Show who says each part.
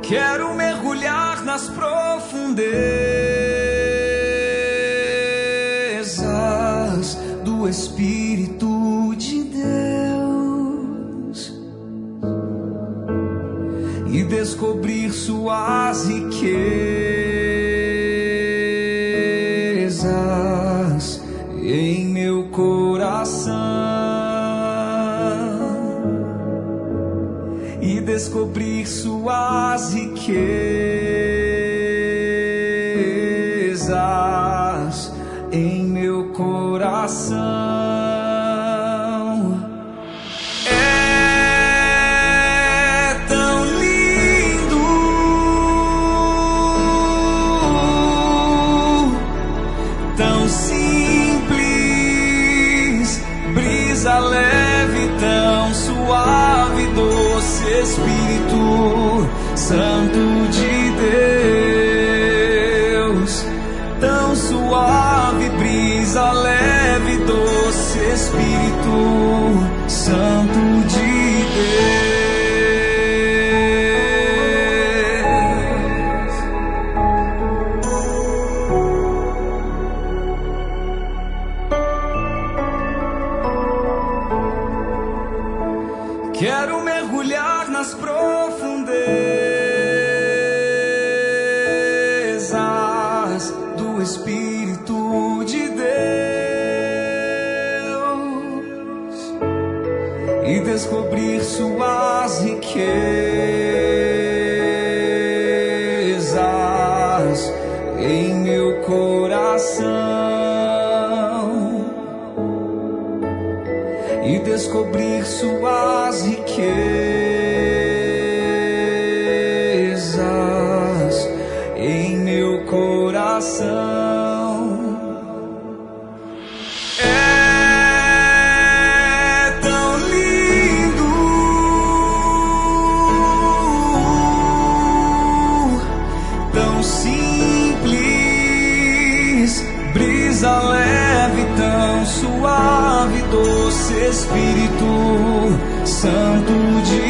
Speaker 1: Quero mergulhar nas profundezas do Espírito de Deus e descobrir suas riquezas em meu coração. E descobrir suas riquezas em meu coração. É tão lindo, tão simples, brisa leve, tão suave, doce Espírito Santo de Deus, tão suave, brisa leve, doce Espírito Santo de Deus. Quero mergulhar nas profundezas do Espírito de Deus e descobrir suas riquezas em meu coração. E descobrir suas riquezas em meu coração. É tão lindo, tão simples, brisa leve, tão suave, doce Espírito Santo de